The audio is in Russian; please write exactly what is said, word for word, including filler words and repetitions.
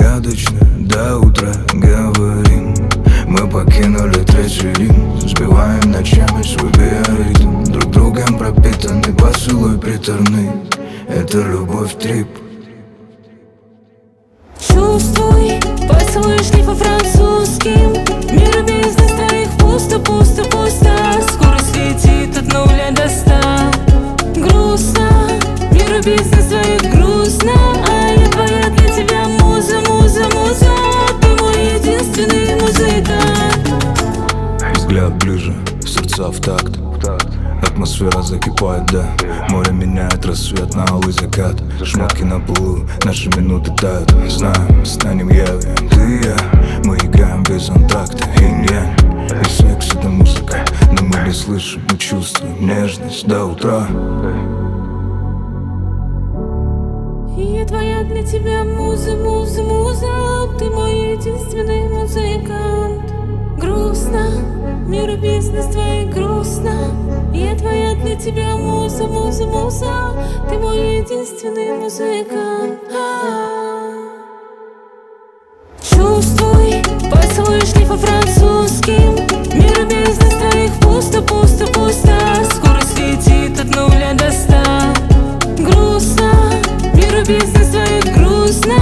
загадочно до утра говорим. Мы покинули третий Рим, сбиваем ночами свой биоритм. Друг другом пропитанный поцелуй приторный. Это любовь трип. Чувствуй, поцелуй шлейфа французским. Мир без нас твоих пусто, пусто, пусто. Скорость летит от нуля до ста. Грустно, мир без нас твоих грустно. А я твоя для тебя муза, муза, муза. Ты мой единственный музыкант. Взгляд ближе, сердца в такт. Атмосфера закипает, да. Море меняет рассвет на алый закат. Шмотки на полу, наши минуты тают. Знаю, станем явью, ты и я. Мы играем без антракта, инь-янь. И секс это музыка, но мы не слышим, мы чувствуем нежность до утра. Я твоя для тебя муза, муза, муза. Ты мой единственный музыкант. Грустно, мир без нас твоих грустно. Я твоя для тебя муза, муза, муза. Ты мой единственный музыкант. Чувствуй, поцелуй шлейфа французским. Мир без нас твоих пусто, пусто, пусто. Скорость летит от нуля до ста. Грустно, мир без нас твоих грустно.